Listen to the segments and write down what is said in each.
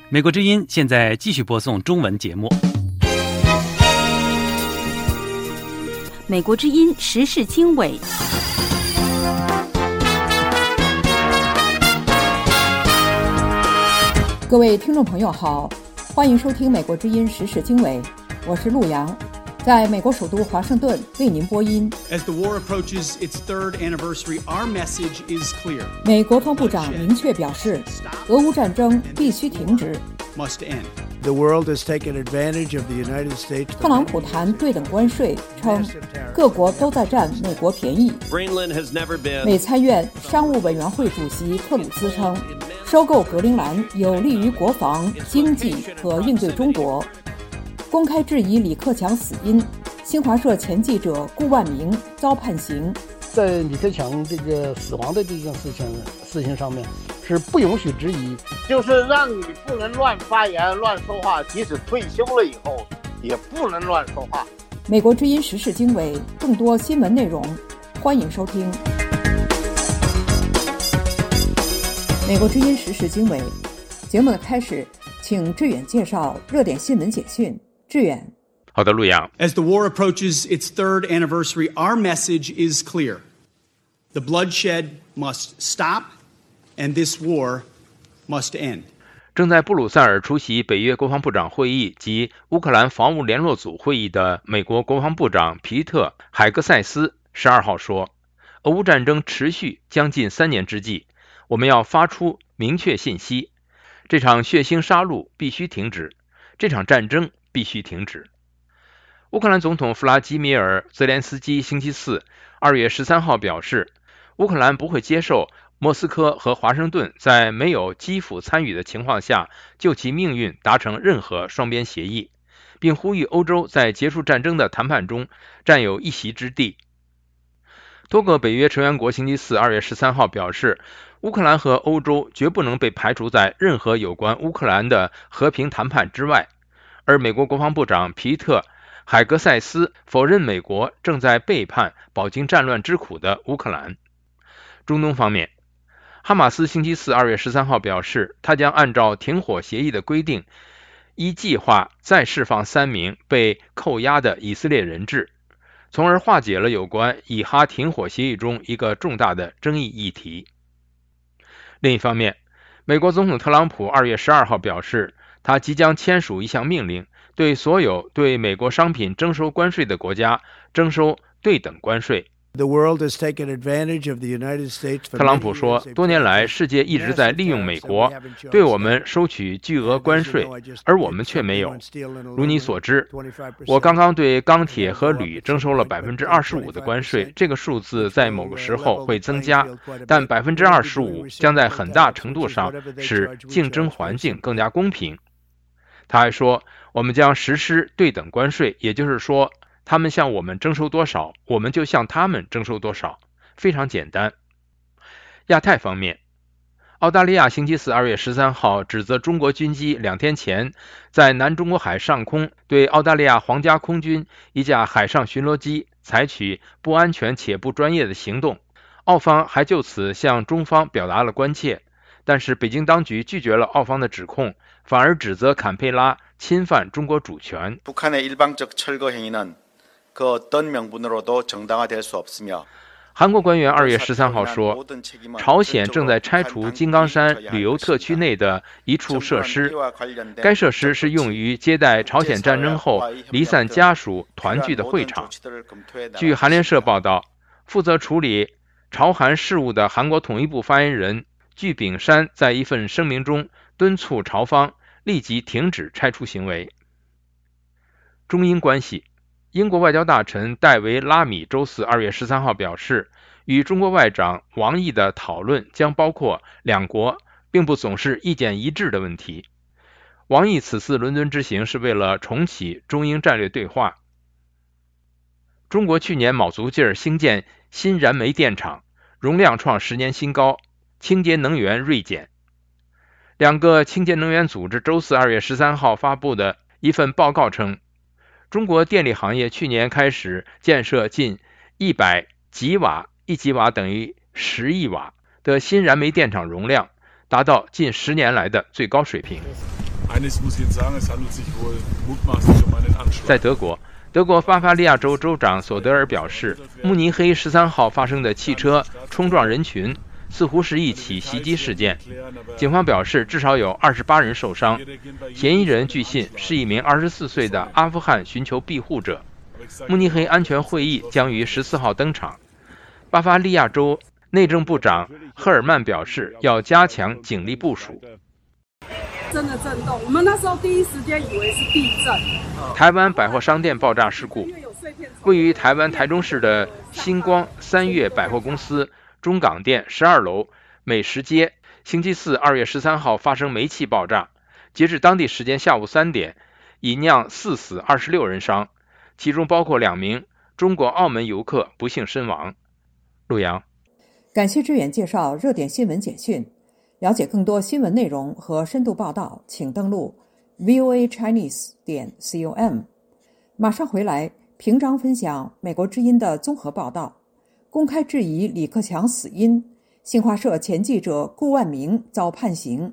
美国之音现在继续播送中文节目。 美国之音时事经纬， 各位听众朋友好，欢迎收听美国之音时事经纬，我是陆洋，在美国首都华盛顿为您播音。 As the war approaches its third anniversary, our message is clear. 美国防部长明确表示，俄乌战争必须停止。 Must end. The world has taken advantage of the United States. 特朗普谈对等关税，称各国都在占美国便宜。美参院商务委员会主席克鲁兹称，收购格陵兰有利于国防、经济和应对中国。公开质疑李克强死因，新华社前记者顾万明遭判刑。 在李克强这个死亡的这件事情上面是不允许质疑， 就是让你不能乱发言、乱说话，即使退休了以后也不能乱说话。 美国之音时事经纬，更多新闻内容，欢迎收听。美国之音时事经纬节目的开始，请志远介绍热点新闻简讯。志远。 好的，陆阳。 As the war approaches its third anniversary, our message is clear. The bloodshed must stop, and this war must end. 正在布鲁塞尔出席北约国防部长会议及乌克兰防务联络组会议的美国国防部长皮特·海格塞斯12号说，俄乌战争持续将近3年之际，我们要发出明确信息，这场血腥杀戮必须停止，这场战争必须停止。乌克兰总统弗拉基米尔·泽连斯基星期四2月13号表示，乌克兰不会接受莫斯科和华盛顿在没有基辅参与的情况下就其命运达成任何双边协议，并呼吁欧洲在结束战争的谈判中占有一席之地。多个北约成员国星期四2月13号表示，乌克兰和欧洲绝不能被排除在任何有关乌克兰的和平谈判之外，而美国国防部长皮特·海格塞斯否认美国正在背叛饱经战乱之苦的乌克兰。中东方面，哈马斯星期四2月13号表示，他将按照停火协议的规定，依计划再释放3名被扣押的以色列人质，从而化解了有关以哈停火协议中一个重大的争议议题。另一方面，美国总统特朗普2月12号表示，他即将签署一项命令，对所有对美国商品征收关税的国家征收对等关税。 The world has taken advantage of the United States. 特朗普说，多年来世界一直在利用美国，对我们收取巨额关税，而我们却没有。如你所知，我刚刚对钢铁和铝征收了25%的关税，这个数字在某个时候会增加，但25%将在很大程度上使竞争环境更加公平。他还说，我们将实施对等关税，也就是说，他们向我们征收多少，我们就向他们征收多少，非常简单。亚太方面，澳大利亚星期四2月13号指责中国军机2天前在南中国海上空对澳大利亚皇家空军一架海上巡逻机采取不安全且不专业的行动，澳方还就此向中方表達了关切，但是北京当局拒绝了澳方的指控，反而指责坎佩拉侵犯中国主权。 韩国官员2月13号说，朝鲜正在拆除金刚山旅游特区内的一处设施，该设施是用于接待朝鲜战争后离散家属团聚的会场。据韩联社报道，负责处理朝韩事务的韩国统一部发言人具炳山在一份声明中敦促朝方立即停止拆除行为。中英关系，英国外交大臣戴维·拉米周四2月13号表示，与中国外长王毅的讨论将包括两国并不总是意见一致的问题。王毅此次伦敦之行是为了重启中英战略对话。中国去年卯足劲儿兴建新燃煤电厂，容量创10年新高，清洁能源锐减。两个清洁能源组织周四2月13号发布的一份报告称，中国电力行业去年开始建设近100吉瓦，1吉瓦等于10亿瓦的新燃煤电厂容量，达到近10年来的最高水平。 在德国巴伐利亚州州长索德尔表示，慕尼黑13号发生的汽车冲撞人群似乎是一起袭击事件。警方表示，至少有28人受伤，嫌疑人据信是一名24岁的阿富汗寻求庇护者。慕尼黑安全会议将于14号登场。巴伐利亚州内政部长赫尔曼表示，要加强警力部署。 真的震动，我们那时候第一时间以为是地震。 台湾百货商店爆炸事故，位于台湾台中市的星光三月百货公司中港店12楼美食街，星期四2月13号发生煤气爆炸，截至当地时间下午3点，已酿4死26人伤，其中包括2名中国澳门游客不幸身亡。陆阳， 感谢志远介绍热点新闻简讯。了解更多新闻内容和深度报道，请登录 voachinese.com。马上回来，平章分享美国之音的综合报道，公开质疑李克强死因，新华社前记者顾万明遭判刑。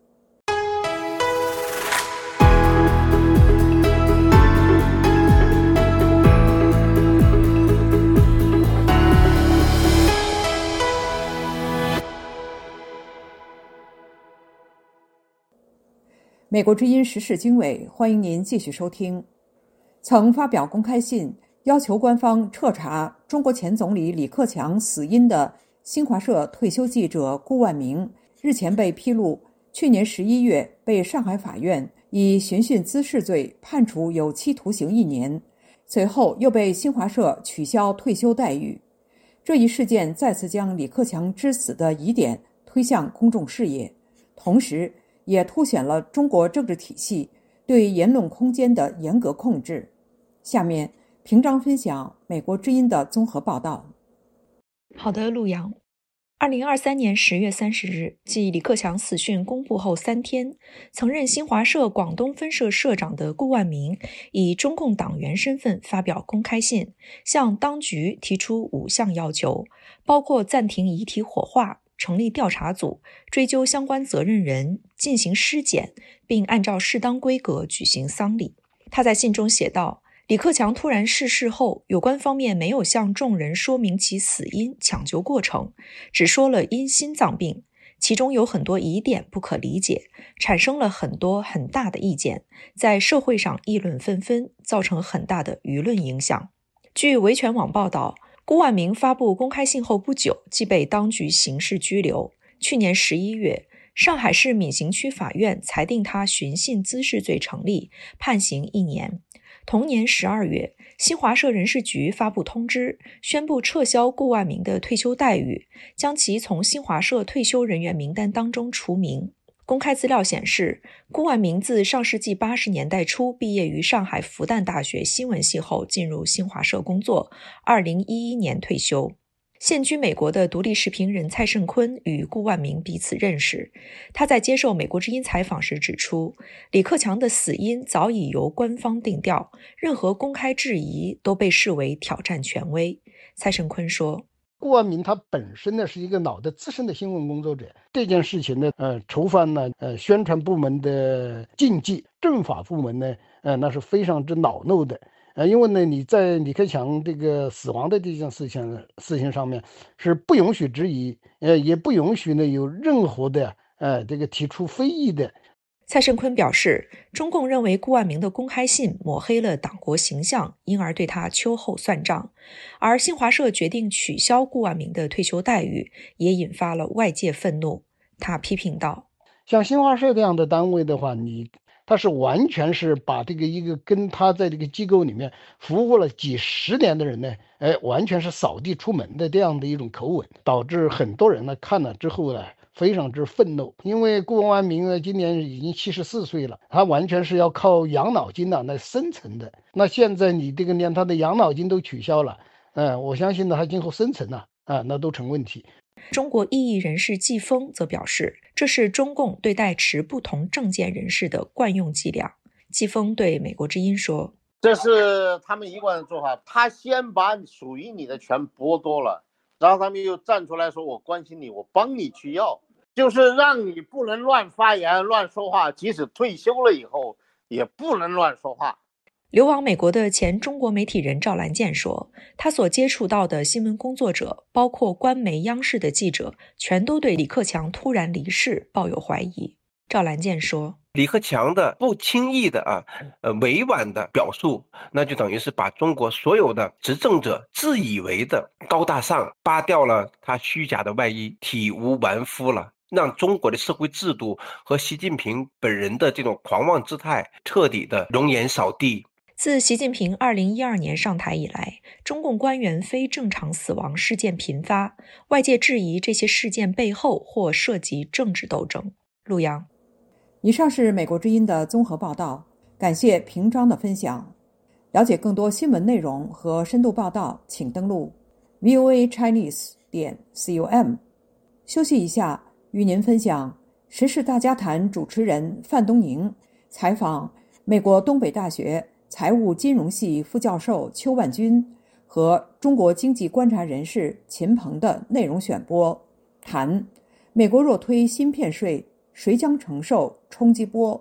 美国之音时事经纬，欢迎您继续收听。曾发表公开信要求官方彻查中国前总理李克强死因的新华社退休记者顾万明，日前被披露，去年11月被上海法院以寻衅滋事罪判处有期徒刑1年，随后又被新华社取消退休待遇。这一事件再次将李克强之死的疑点推向公众视野，同时也凸显了中国政治体系对言论空间的严格控制。下面平章分享美国之音的综合报道。 好的，陆阳。2023年10月30日，继李克强死讯公布后3天，曾任新华社广东分社社长的顾万明以中共党员身份发表公开信，向当局提出5项要求，包括暂停遗体火化，成立调查组，追究相关责任人，进行尸检，并按照适当规格举行丧礼。他在信中写道，李克强突然逝世后，有关方面没有向众人说明其死因、抢救过程，只说了因心脏病，其中有很多疑点不可理解，产生了很多很大的意见，在社会上议论纷纷，造成很大的舆论影响。据维权网报道，顾万明发布公开信后不久，即被当局刑事拘留。去年11月，上海市闵行区法院裁定他寻衅滋事罪成立，判刑1年。同年12月，新华社人事局发布通知，宣布撤销顾万明的退休待遇，将其从新华社退休人员名单当中除名。公开资料显示，顾万明自上世纪80年代初毕业于上海复旦大学新闻系后进入新华社工作，2011年退休。现居美国的独立视频人蔡胜坤与顾万明彼此认识。他在接受美国之音采访时指出，李克强的死因早已由官方定调，任何公开质疑都被视为挑战权威。蔡胜坤说， 顾万明他本身呢是一个老的资深的新闻工作者，这件事情呢触犯了宣传部门的禁忌，政法部门呢那是非常之恼怒的。因为呢，你在李克强这个死亡的这件事情上面是不允许质疑，也不允许呢有任何的这个提出非议的。 蔡胜坤表示，中共认为顾万明的公开信抹黑了党国形象，因而对他秋后算账。而新华社决定取消顾万明的退休待遇，也引发了外界愤怒。他批评道， 像新华社这样的单位的话，他是完全是把这个一个跟他在这个机构里面服务了几十年的人呢，完全是扫地出门的这样的一种口吻，导致很多人呢看了之后呢非常之愤怒。因为顾万明呢今年已经74岁了，他完全是要靠养老金来生存的。那现在你这个连他的养老金都取消了，我相信呢他今后生存那都成问题。 中国异议人士季风则表示，这是中共对待持不同政见人士的惯用伎俩。季风对美国之音说， 这是他们一贯的做法，他先把属于你的权剥夺了，然后他们又站出来说我关心你，我帮你去要。 就是让你不能乱发言、乱说话，即使退休了以后也不能乱说话。 流亡美国的前中国媒体人赵兰健说，他所接触到的新闻工作者，包括官媒央视的记者，全都对李克强突然离世抱有怀疑。赵兰健说， 李克强的不轻易的委婉的表述，那就等于是把中国所有的执政者自以为的高大上扒掉了他虚假的外衣，体无完肤了，让中国的社会制度和习近平本人的这种狂妄姿态彻底的容颜扫地。 自习近平2012年上台以来，中共官员非正常死亡事件频发，外界质疑这些事件背后或涉及政治斗争。陆阳， 以上是美国之音的综合报道，感谢平章的分享。了解更多新闻内容和深度报道，请登录 voachinese.com。休息一下，与您分享时事大家谈主持人范东宁采访美国东北大学财务金融系副教授邱万军和中国经济观察人士秦鹏的内容选播，谈美国若推芯片税，谁将承受冲击波？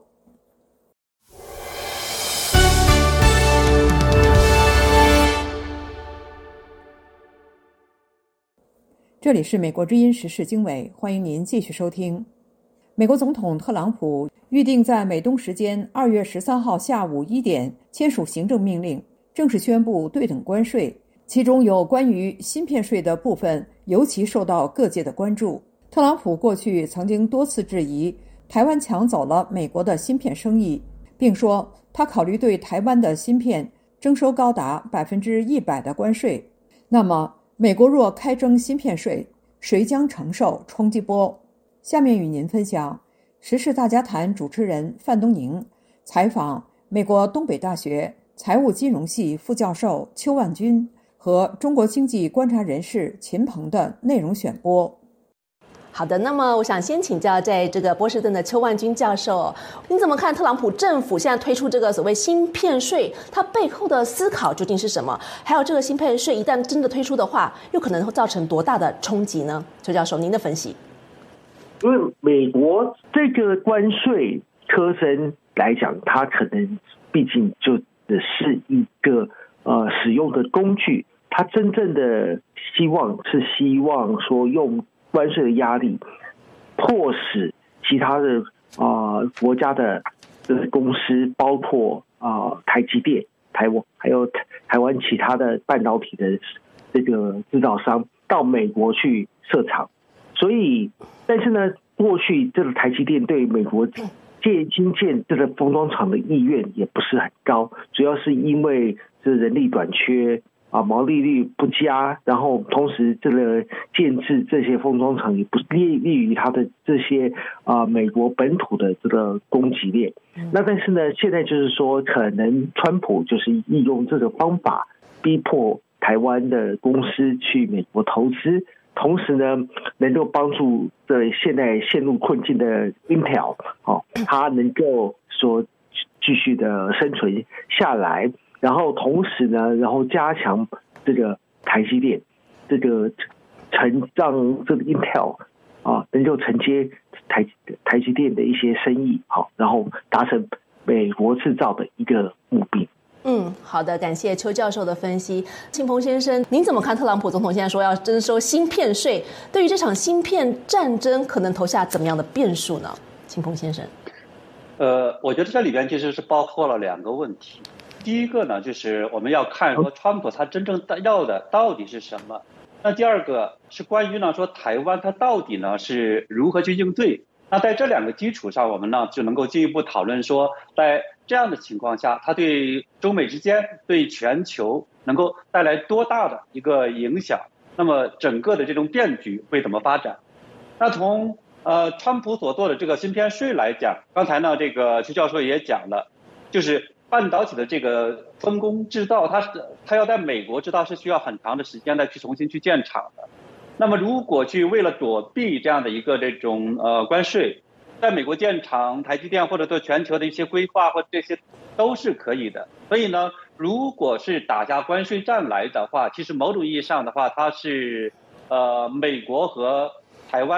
这里是美国之音时事经纬，欢迎您继续收听。美国总统特朗普预定在美东时间2月13号下午1点签署行政命令，正式宣布对等关税，其中有关于芯片税的部分尤其受到各界的关注。特朗普过去曾经多次质疑台湾抢走了美国的芯片生意，并说他考虑对台湾的芯片征收高达100%的关税。那么美国若开征芯片税，谁将承受冲击波？下面与您分享时事大家谈主持人范东宁采访美国东北大学财务金融系副教授邱万军和中国经济观察人士秦鹏的内容选播。 好的，那么我想先请教在这个波士顿的邱万军教授，您怎么看特朗普政府现在推出这个所谓芯片税，它背后的思考究竟是什么？还有这个芯片税一旦真的推出的话，又可能会造成多大的冲击呢？邱教授，您的分析。 因为美国这个关税科征来讲，它可能毕竟就只是一个使用的工具，它真正的希望说用关税的压力迫使其他的国家的公司，包括台积电、台湾还有台湾其他的半导体的这个制造商到美国去设厂。所以，但是呢，过去这个台积电对美国新建这个封装厂的意愿也不是很高，主要是因为这人力短缺毛利率不佳，然后同时这个建制这些封装厂也不利于它的这些美国本土的这个供给链。那但是呢，现在就是说，可能川普就是利用这个方法逼迫台湾的公司去美国投资。同时呢，能够帮助现在陷入困境的 Intel， 它能够说继续的生存下来，然后同时呢，然后加强这个台积电，这个让这个 Intel 能够承接台积电的一些生意，然后达成美国制造的一个目标。 好的，感谢邱教授的分析。秦鹏先生，您怎么看特朗普总统现在说要征收芯片税？对于这场芯片战争，可能投下怎么样的变数呢？秦鹏先生， 我觉得这里边其实是包括了两个问题。第一个呢，就是我们要看说川普他真正要的到底是什么。那第二个是关于呢说台湾它到底呢是如何去应对。那在这两个基础上，我们呢就能够进一步讨论说，在这样的情况下，它对中美之间、对全球能够带来多大的一个影响？那么整个的这种变局会怎么发展？那从川普所做的这个芯片税来讲，刚才呢这个邱教授也讲了，就是半导体的这个分工制造，它要在美国制造是需要很长的时间再去重新去建厂的。那么如果为了躲避这样的一个这种关税，在美国建厂，台积电或者对全球的一些规划或者这些都是可以的。所以呢，如果是打下关税战来的话，其实某种意义上的话，它是美国和台湾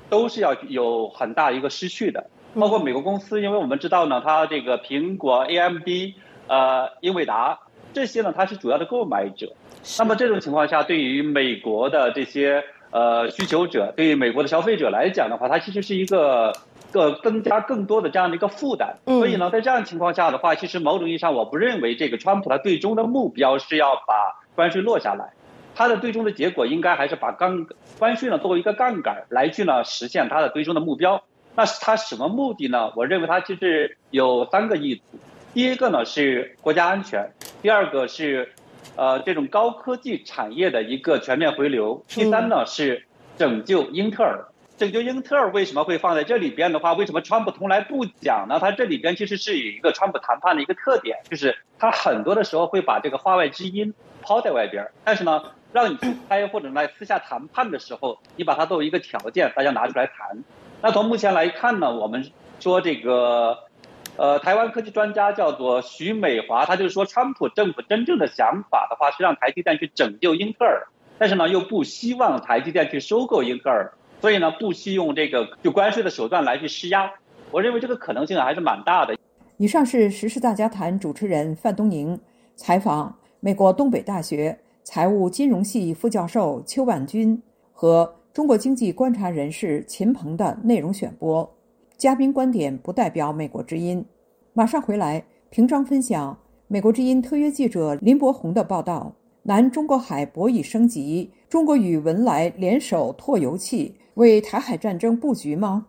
都是要有很大一个失去的。包括美国公司，因为我们知道呢，它这个苹果、AMD、英伟达这些呢，它是主要的购买者。那么这种情况下，对于美国的这些需求者，对于美国的消费者来讲的话，它其实是一个增加更多的这样的一个负担。所以呢，在这样的情况下的话，其实某种意义上，我不认为这个川普他最终的目标是要把关税落下来，他的最终的结果应该还是把关税呢作为一个杠杆来去呢实现他的最终的目标。那他什么目的呢？我认为他其实有3个意图。第一个呢是国家安全，第二个是这种高科技产业的一个全面回流，第3呢是拯救英特尔。拯救英特尔为什么会放在这里边的话，为什么川普从来不讲呢？他这里边其实是有一个川普谈判的一个特点，就是他很多的时候会把这个话外之音抛在外边，但是呢让你去开或者来私下谈判的时候，你把它作为一个条件，大家拿出来谈。那从目前来看呢，我们说这个台湾科技专家叫做徐美华，他就是说川普政府真正的想法的话是让台积电去拯救英特尔，但是呢又不希望台积电去收购英特尔，所以呢不惜用这个就关税的手段来去施压。我认为这个可能性还是蛮大的。 以上是时事大家谈主持人范东宁采访美国东北大学财务金融系副教授邱万军和中国经济观察人士秦鹏的内容选播，嘉宾观点不代表美国之音。马上回来，平章分享美国之音特约记者林伯宏的报道：南中国海博弈升级，中国与文莱联手拓油气，为台海战争布局吗？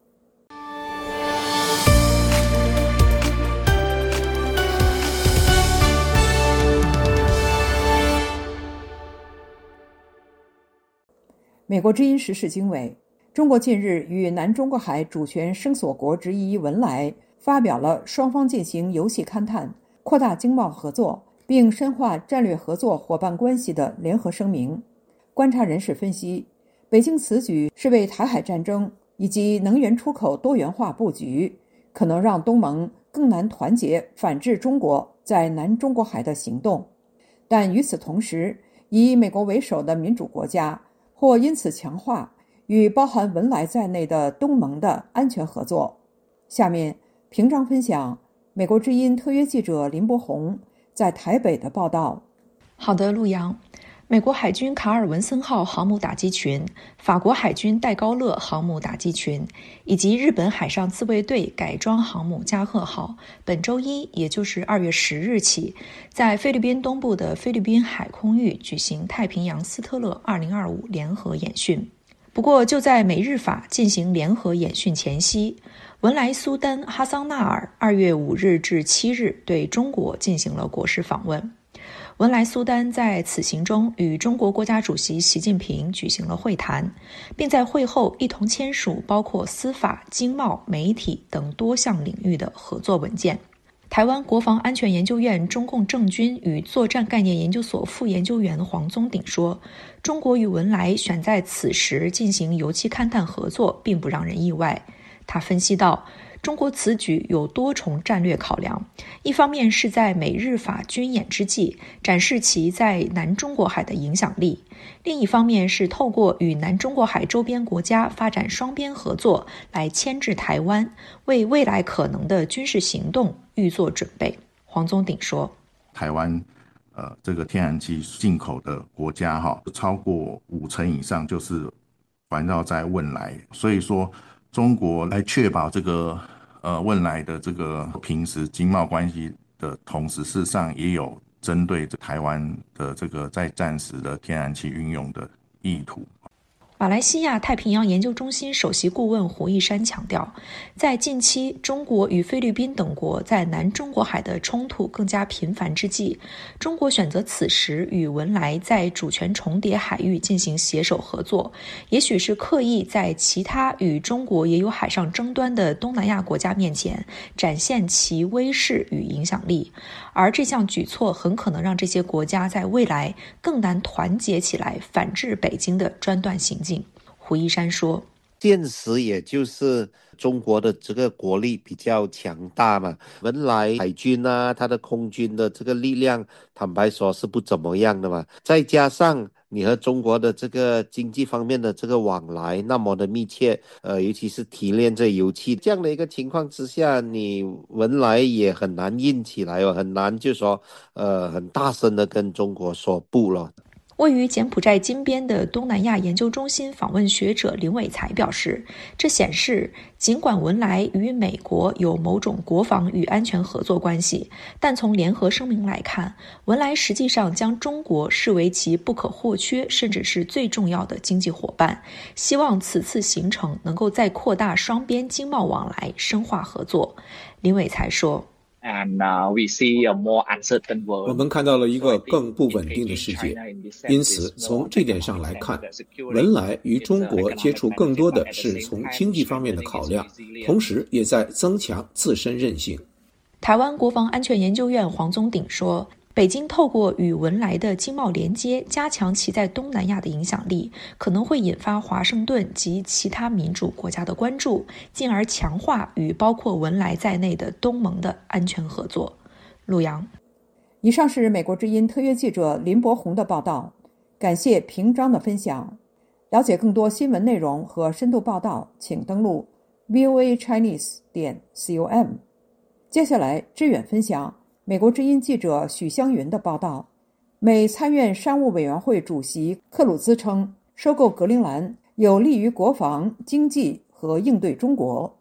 美国之音时事经纬，中国近日与南中国海主权声索国之一文莱发表了双方进行油气勘探、扩大经贸合作并深化战略合作伙伴关系的联合声明。观察人士分析，北京此举是为台海战争以及能源出口多元化布局，可能让东盟更难团结反制中国在南中国海的行动。但与此同时，以美国为首的民主国家或因此强化与包含文莱在内的东盟的安全合作。下面平章分享美国之音特约记者林伯宏在台北的报道。 好的，陆阳。美国海军卡尔文森号航母打击群、法国海军戴高乐航母打击群以及日本海上自卫队改装航母加贺号，本周一，也就是2月10日起，在菲律宾东部的菲律宾海空域举行太平洋斯特勒2025联合演训。不过，就在美日法进行联合演训前夕，文莱苏丹哈桑纳尔2月5日至7日对中国进行了国事访问。文莱苏丹在此行中与中国国家主席习近平举行了会谈，并在会后一同签署包括司法、经贸、媒体等多项领域的合作文件。台湾国防安全研究院中共政军与作战概念研究所副研究员黄宗鼎说，中国与文莱选在此时进行油气勘探合作并不让人意外。他分析到，中国此举有多重战略考量，一方面是在美日法军演之际展示其在南中国海的影响力，另一方面是透过与南中国海周边国家发展双边合作来牵制台湾，为未来可能的军事行动预做准备。黄宗鼎说， 台湾这个天然气进口的国家超过50%以上就是环绕在汶莱，所以说中国来确保这个汶莱的这个平时经贸关系的同时，事实上也有针对台湾的这个在战时的天然气运用的意图。 马来西亚太平洋研究中心首席顾问胡一山强调，在近期中国与菲律宾等国在南中国海的冲突更加频繁之际，中国选择此时与文莱在主权重叠海域进行携手合作，也许是刻意在其他与中国也有海上争端的东南亚国家面前展现其威势与影响力，而这项举措很可能让这些国家在未来更难团结起来反制北京的专断行径。胡一山说， 现实也就是中国的这个国力比较强大嘛，文莱海军啊，它的空军的这个力量坦白说是不怎么样的嘛，再加上你和中国的这个经济方面的这个往来那么的密切，尤其是提炼这油气这样的一个情况之下，你文莱也很难硬起来哦，很难就说很大声的跟中国说不了。 位于柬埔寨金边的东南亚研究中心访问学者林伟才表示，这显示尽管文莱与美国有某种国防与安全合作关系，但从联合声明来看，文莱实际上将中国视为其不可或缺甚至是最重要的经济伙伴，希望此次行程能够再扩大双边经贸往来，深化合作。林伟才说， 我们看到了一个更不稳定的世界，因此从这点上来看，文莱与中国接触更多的是从经济方面的考量，同时也在增强自身韧性。 台湾国防安全研究院黄宗鼎说，北京透过与文莱的经贸连接，加强其在东南亚的影响力，可能会引发华盛顿及其他民主国家的关注，进而强化与包括文莱在内的东盟的安全合作。陆阳。 以上是美国之音特约记者林柏宏的报道，感谢平章的分享。了解更多新闻内容和深度报道，请登录 voachinese.com。接下来志远分享美国之音记者许湘云的报道。美参院商务委员会主席克鲁兹称，收购格陵兰有利于国防、经济和应对中国。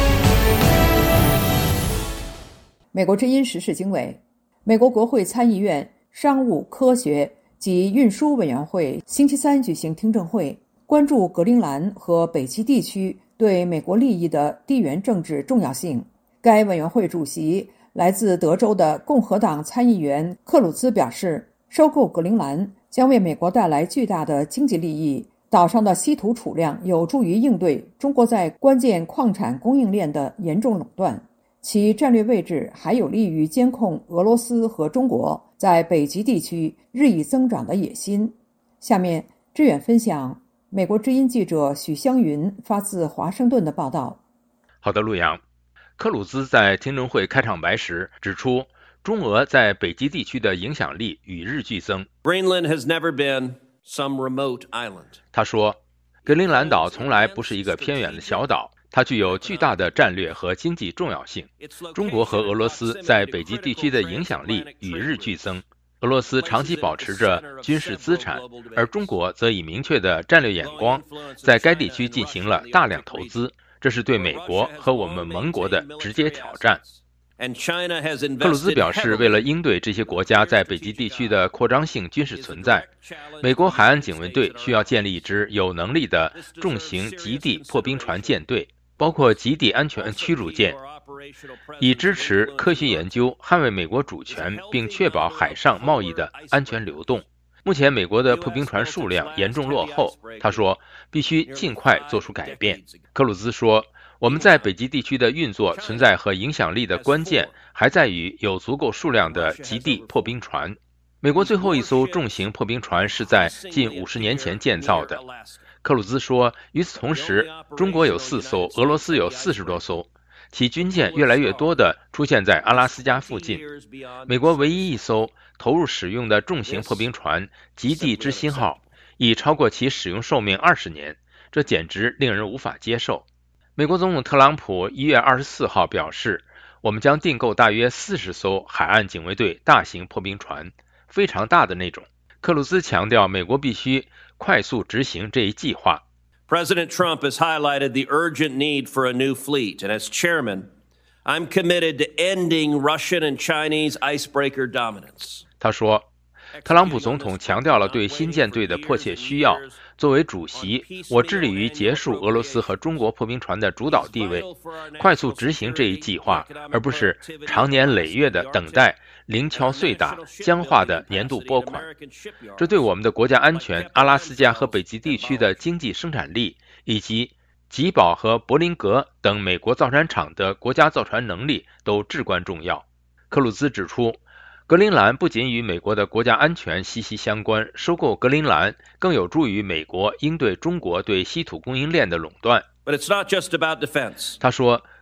美国之音时事经纬，美国国会参议院商务、科学及运输委员会星期三举行听证会，关注格陵兰和北极地区对美国利益的地缘政治重要性。该委员会主席来自德州的共和党参议员克鲁兹表示，收购格陵兰将为美国带来巨大的经济利益，岛上的稀土储量有助于应对中国在关键矿产供应链的严重垄断，其战略位置还有利于监控俄罗斯和中国在北极地区日益增长的野心。下面志远分享美国之音记者许湘云发自华盛顿的报道。 好的，陆阳。克鲁兹在听证会开场白时指出，中俄在北极地区的影响力与日俱增。 Greenland has never been some remote island. 他说，格陵兰岛从来不是一个偏远的小岛，它具有巨大的战略和经济重要性。中国和俄罗斯在北极地区的影响力与日俱增。俄罗斯长期保持着军事资产，而中国则以明确的战略眼光在该地区进行了大量投资。这是对美国和我们盟国的直接挑战。克鲁兹表示，为了应对这些国家在北极地区的扩张性军事存在，美国海岸警卫队需要建立一支有能力的重型极地破冰船舰队，包括极地安全驱逐舰，以支持科学研究，捍卫美国主权，并确保海上贸易的安全流动。目前美国的破冰船数量严重落后，他说必须尽快做出改变。克鲁兹说，我们在北极地区的运作存在和影响力的关键还在于有足够数量的极地破冰船。美国最后一艘重型破冰船是在近50年前建造的。克鲁兹说，与此同时，中国有4艘，俄罗斯有40多艘，其军舰越来越多地出现在阿拉斯加附近。美国唯一一艘投入使用的重型破冰船极地之星号已超过其使用寿命20年，这简直令人无法接受。美国总统特朗普1月24号表示，我们将订购大约40艘海岸警卫队大型破冰船，非常大的那种。克鲁兹强调，美国必须快速执行这一计划。 President Trump has highlighted the urgent need for a new fleet, and as chairman, I'm committed to ending Russian and Chinese icebreaker dominance. 他说，特朗普总统强调了对新舰队的迫切需要。作为主席，我致力于结束俄罗斯和中国破冰船的主导地位，快速执行这一计划，而不是长年累月的等待、零敲碎打、僵化的年度拨款。这对我们的国家安全、阿拉斯加和北极地区的经济生产力，以及吉宝和柏林格等美国造船厂的国家造船能力都至关重要。克鲁兹指出，格陵兰不仅与美国的国家安全息息相关，收购格陵兰更有助于美国应对中国对稀土供应链的垄断。 But it's not just about defense. 他说，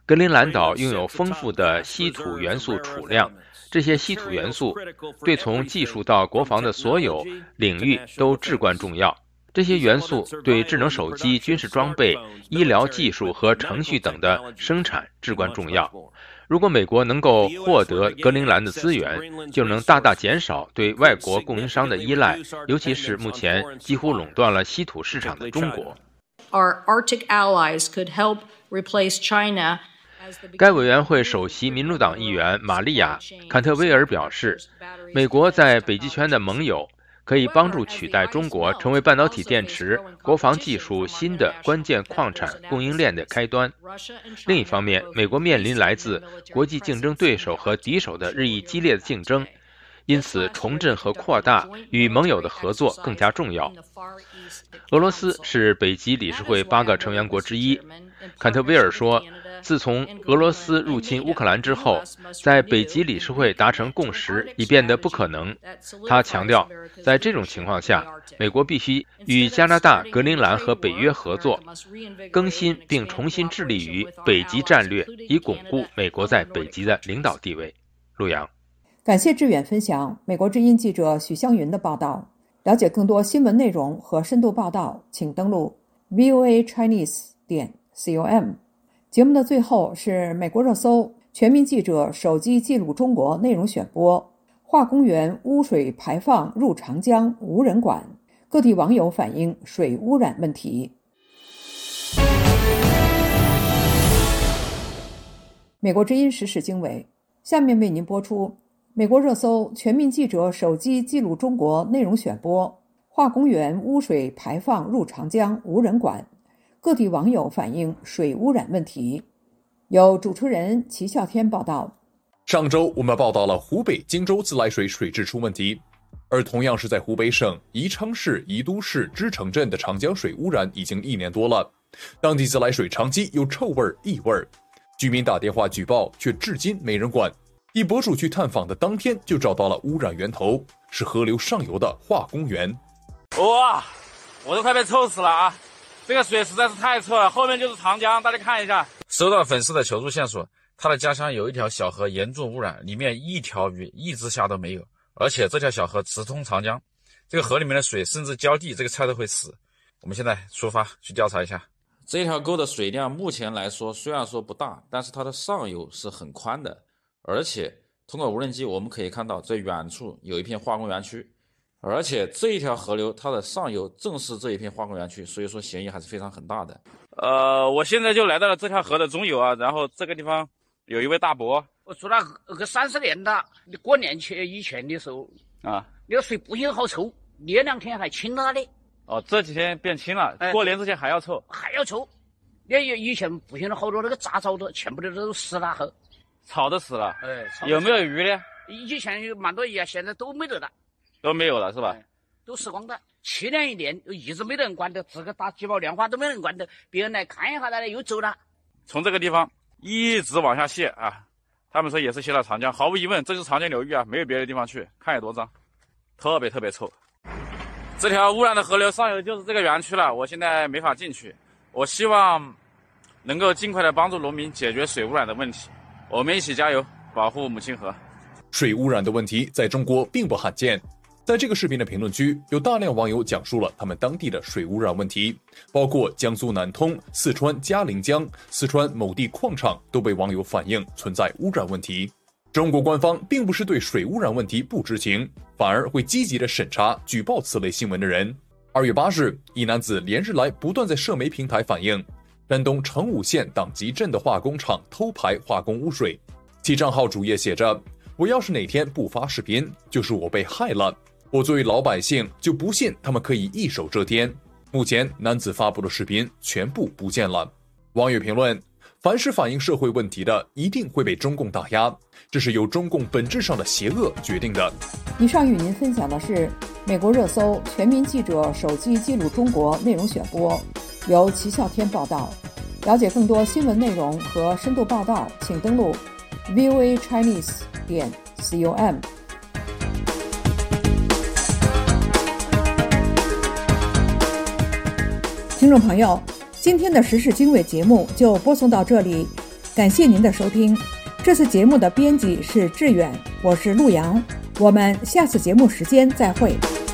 格陵兰岛拥有丰富的稀土元素储量，这些稀土元素对从技术到国防的所有领域都至关重要。这些元素对智能手机、军事装备、医疗技术和程序等的生产至关重要。如果美国能够获得格陵兰的资源，就能大大减少对外国供应商的依赖，尤其是目前几乎垄断了稀土市场的中国。 Our Arctic allies could help replace China. 该委员会首席民主党议员玛利亚·坎特威尔表示，美国在北极圈的盟友可以帮助取代中国成为半导体电池、国防技术新的关键矿产供应链的开端。另一方面，美国面临来自国际竞争对手和敌手的日益激烈的竞争，因此重振和扩大与盟友的合作更加重要。俄罗斯是北极理事会8个成员国之一。坎特威尔说，自从俄罗斯入侵乌克兰之后，在北极理事会达成共识已变得不可能。他强调，在这种情况下，美国必须与加拿大、格陵兰和北约合作，更新并重新致力于北极战略，以巩固美国在北极的领导地位。陆洋， 感谢志远分享美国之音记者许湘云的报道。了解更多新闻内容和深度报道，请登录 voachinese.com。节目的最后是美国热搜全民记者手机记录中国内容选播。化工园污水排放入长江无人管，各地网友反映水污染问题。美国之音时事经纬，下面为您播出美国热搜全民记者手机记录中国内容选播。化工园污水排放入长江无人管，各地网友反映水污染问题。由主持人齐笑天报道。 上周我们报道了湖北荆州自来水水质出问题，而同样是在湖北省宜昌市宜都市知城镇的长江水污染已经1年多了，当地自来水长期有臭味、异味，居民打电话举报却至今没人管。一博主去探访的当天就找到了污染源头，是河流上游的化工园。 哇，我都快被臭死了啊！这个水实在是太臭了，后面就是长江，大家看一下。收到粉丝的求助线索，他的家乡有一条小河严重污染，里面一条鱼一只虾都没有，而且这条小河直通长江，这个河里面的水甚至浇地这个菜都会死。我们现在出发去调查一下。这条沟的水量目前来说虽然说不大，但是它的上游是很宽的，而且通过无人机我们可以看到在远处有一片化工园区，而且这一条河流它的上游正是这一片化工园区，所以说嫌疑还是非常很大的。我现在就来到了这条河的中游啊，然后这个地方有一位大伯， 我住了个30年了，你过年以前的时候啊， 那个水不仅好臭，那2天还清了的。 哦，这几天变清了，过年之前还要臭， 还要臭。那以前不行了，好多那个杂草都全部都死了后， 草都死了。有没有鱼呢？ 以前有蛮多鱼啊，现在都没得了。 都没有了是吧？ 都死光了。7年1年一直没得人管的，这个打鸡毛莲花都没人管的，别人来看一下他又走了。 从这个地方一直往下泄啊，他们说也是泄到长江，毫无疑问这就是长江流域啊，没有别的地方去，看有多脏，特别臭。这条污染的河流上游就是这个园区了，我现在没法进去，我希望能够尽快的帮助农民解决水污染的问题，我们一起加油，保护母亲河。 水污染的问题在中国并不罕见，在这个视频的评论区有大量网友讲述了他们当地的水污染问题，包括江苏南通、四川嘉陵江、四川某地矿场都被网友反映存在污染问题。中国官方并不是对水污染问题不知情，反而会积极的审查举报此类新闻的人。2月8日，一男子连日来不断在社媒平台反映山东成武县党集镇的化工厂偷排化工污水，其账号主页写着，我要是哪天不发视频，就是我被害了。我作为老百姓就不信他们可以一手遮天。目前男子发布的视频全部不见了。网友评论，凡是反映社会问题的一定会被中共打压，这是由中共本质上的邪恶决定的。 以上与您分享的是美国热搜全民记者手机记录中国内容选播，由齐笑天报道。了解更多新闻内容和深度报道，请登录 voachinese.com。听众朋友，今天的时事经纬节目就播送到这里， 感谢您的收听。这次节目的编辑是志远，我是陆阳，我们下次节目时间再会。